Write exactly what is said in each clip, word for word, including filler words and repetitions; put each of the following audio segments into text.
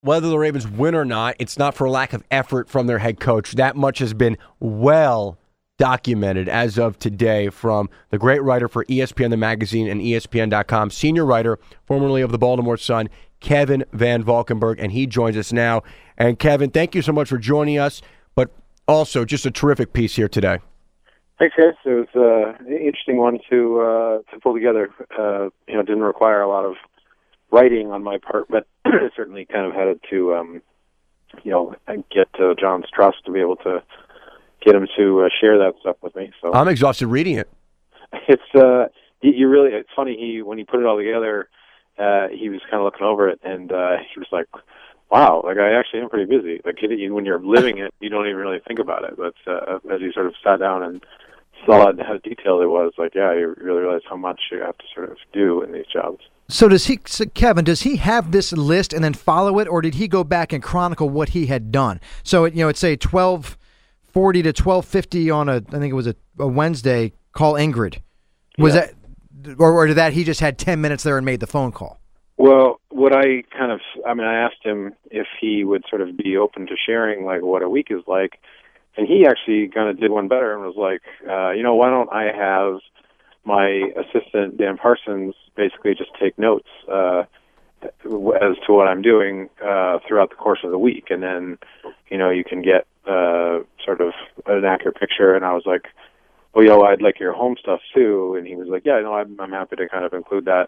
whether the Ravens win or not, it's not for lack of effort from their head coach. That much has been well documented as of today from the great writer for E S P N The Magazine and E S P N dot com, senior writer, formerly of the Baltimore Sun, Kevin Van Valkenburg, and he joins us now. And Kevin, thank you so much for joining us, but also just a terrific piece here today. Thanks, guys. It was uh, an interesting one to uh, to pull together. Uh, you know, it didn't require a lot of writing on my part, but certainly kind of had to, um, you know, get uh, John's trust to be able to get him to uh, share that stuff with me. So I'm exhausted reading it. It's uh, you, you really. It's funny. He when he put it all together, uh, he was kind of looking over it, and uh, he was like, "Wow, like I actually am pretty busy." Like when you're living it, you don't even really think about it. But uh, as he sort of sat down and saw it and how detailed it was, like yeah, you really realize how much you have to sort of do in these jobs. So does he, so Kevin, does he have this list and then follow it, or did he go back and chronicle what he had done? So, you know, it's say twelve forty to twelve fifty on a, I think it was a, a Wednesday, call Ingrid. Was yeah. that, or, or did that he just had ten minutes there and made the phone call? Well, what I kind of, I mean, I asked him if he would sort of be open to sharing, like, what a week is like, and he actually kind of did one better and was like, uh, you know, why don't I have my assistant, Dan Parsons, basically just take notes uh, as to what I'm doing uh, throughout the course of the week, and then, you know, you can get uh, sort of an accurate picture. And I was like, well, yo, I'd like your home stuff too. And he was like, yeah, no, I'm, I'm happy to kind of include that.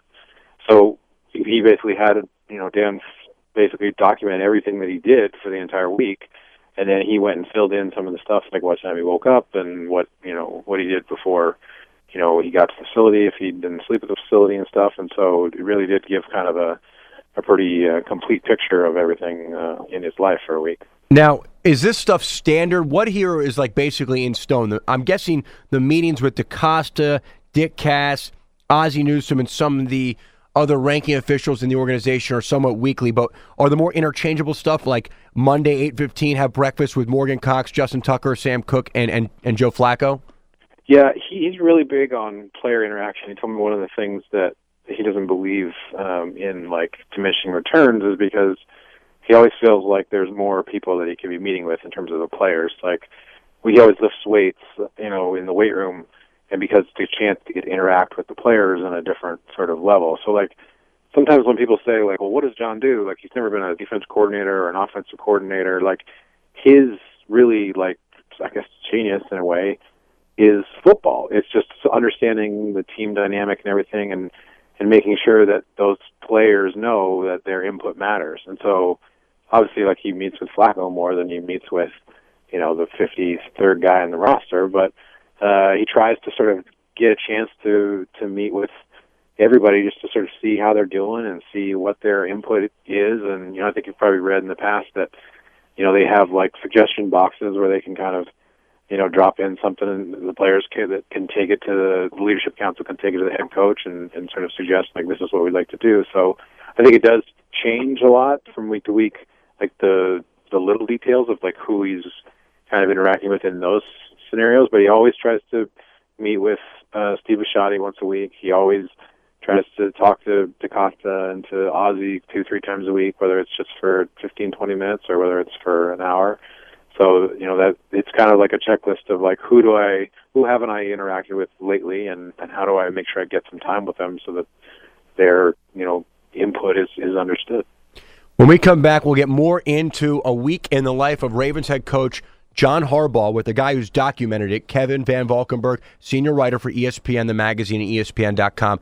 So he basically had, you know, Dan basically document everything that he did for the entire week, and then he went and filled in some of the stuff, like what time he woke up and what, you know, what he did before, you know, he got to the facility, if he didn't sleep at the facility and stuff. And so it really did give kind of a, a pretty uh, complete picture of everything uh, in his life for a week. Now, is this stuff standard? What here is like basically in stone? I'm guessing the meetings with DaCosta, Dick Cass, Ozzie Newsome, and some of the other ranking officials in the organization are somewhat weekly, but are the more interchangeable stuff like Monday, eight fifteen, have breakfast with Morgan Cox, Justin Tucker, Sam Cook, and, and, and Joe Flacco? Yeah, he, he's really big on player interaction. He told me one of the things that he doesn't believe um, in, like, diminishing returns is because he always feels like there's more people that he can be meeting with in terms of the players. Like, he always lifts weights, you know, in the weight room, and because it's a chance to get to interact with the players on a different sort of level. So, like, sometimes when people say, like, well, what does John do? Like, he's never been a defense coordinator or an offensive coordinator. Like, his really, like, I guess, genius in a way is football. It's just understanding the team dynamic and everything, and, and making sure that those players know that their input matters. And so, obviously, like, he meets with Flacco more than he meets with, you know, the fifty-third guy on the roster, but uh, he tries to sort of get a chance to, to meet with everybody just to sort of see how they're doing and see what their input is. And, you know, I think you've probably read in the past that, you know, they have, like, suggestion boxes where they can kind of, you know, drop in something, and the players can, that can take it to the, the leadership council, can take it to the head coach and, and sort of suggest, like, this is what we'd like to do. So I think it does change a lot from week to week, like the the little details of, like, who he's kind of interacting with in those scenarios. But he always tries to meet with uh, Steve Bisciotti once a week. He always tries to talk to DaCosta and to Ozzie two, three times a week, whether it's just for fifteen, twenty minutes or whether it's for an hour. So, you know, that it's kind of like a checklist of, like, who do I, who haven't I interacted with lately, and, and how do I make sure I get some time with them so that their, you know, input is, is understood. When we come back, we'll get more into a week in the life of Ravens head coach John Harbaugh with the guy who's documented it, Kevin Van Valkenburg, senior writer for E S P N The Magazine and E S P N dot com.